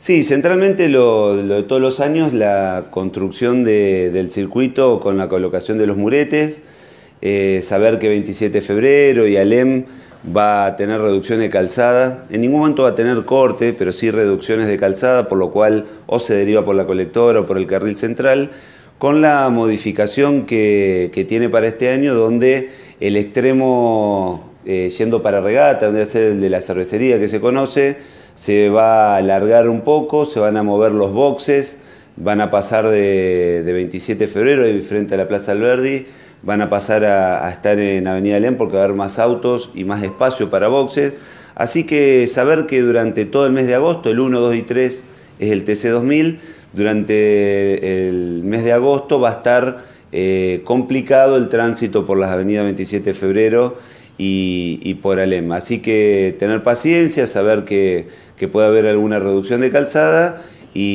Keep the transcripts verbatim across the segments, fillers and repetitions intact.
Sí, centralmente lo, lo de todos los años, la construcción de, del circuito con la colocación de los muretes, eh, saber que veintisiete de febrero y Alem va a tener reducción de calzada, en ningún momento va a tener corte, pero sí reducciones de calzada, por lo cual o se deriva por la colectora o por el carril central, con la modificación que, que tiene para este año, donde el extremo eh, yendo para Regata, donde va a ser el de la cervecería que se conoce, se va a alargar un poco, se van a mover los boxes, van a pasar de, de veintisiete de febrero, ahí frente a la Plaza Alberdi, van a pasar a, a estar en Avenida Alem porque va a haber más autos y más espacio para boxes. Así que saber que durante todo el mes de agosto, el uno, dos y tres es el T C dos mil, durante el mes de agosto va a estar eh, complicado el tránsito por las avenidas veintisiete de febrero y, y por Alem. Así que tener paciencia, saber que, que puede haber alguna reducción de calzada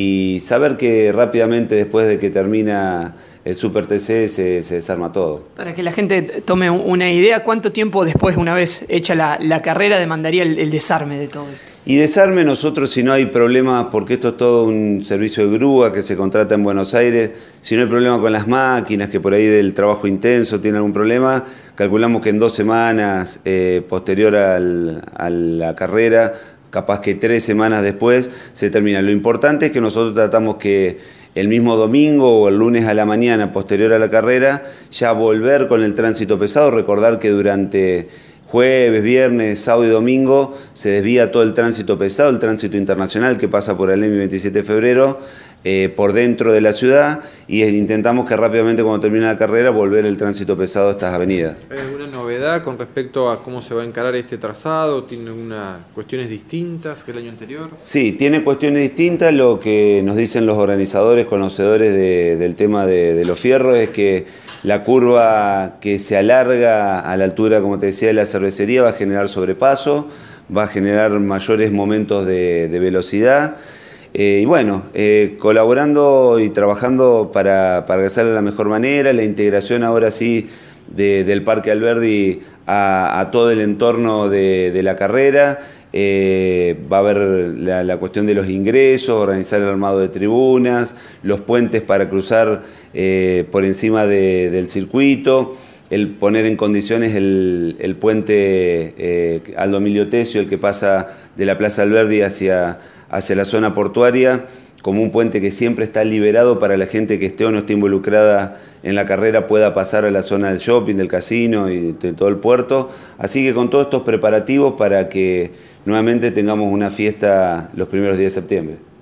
y saber que rápidamente después de que termina el Super T C se, se desarma todo. Para que la gente tome una idea, ¿cuánto tiempo después, una vez hecha la, la carrera, demandaría el, el desarme de todo esto? Y desarme nosotros, si no hay problema, porque esto es todo un servicio de grúa que se contrata en Buenos Aires, si no hay problema con las máquinas, que por ahí del trabajo intenso tiene algún problema, calculamos que en dos semanas eh, posterior al, a la carrera, capaz que tres semanas después, se termina. Lo importante es que nosotros tratamos que el mismo domingo o el lunes a la mañana posterior a la carrera, ya volver con el tránsito pesado, recordar que durante jueves, viernes, sábado y domingo se desvía todo el tránsito pesado, el tránsito internacional que pasa por Alem y veintisiete de febrero, eh, por dentro de la ciudad, y intentamos que rápidamente cuando termine la carrera volver el tránsito pesado a estas avenidas. ¿Hay alguna novedad con respecto a cómo se va a encarar este trazado? ¿Tiene algunas cuestiones distintas que el año anterior? Sí, tiene cuestiones distintas. Lo que nos dicen los organizadores, conocedores de, del tema de, de los fierros, es que la curva que se alarga a la altura, como te decía, de la cervecería va a generar sobrepaso, va a generar mayores momentos de, de velocidad. Eh, y bueno, eh, colaborando y trabajando para, para que salga de la mejor manera, la integración ahora sí de, del Parque Alberdi a, a todo el entorno de, de la carrera. Eh, va a haber la, la cuestión de los ingresos, organizar el armado de tribunas, los puentes para cruzar eh, por encima de, del circuito, el poner en condiciones el, el puente eh, Aldo Emilio Tesio, el que pasa de la Plaza Alberdi hacia, hacia la zona portuaria, como un puente que siempre está liberado para la gente que esté o no esté involucrada en la carrera pueda pasar a la zona del shopping, del casino y de todo el puerto. Así que con todos estos preparativos para que nuevamente tengamos una fiesta los primeros días de septiembre.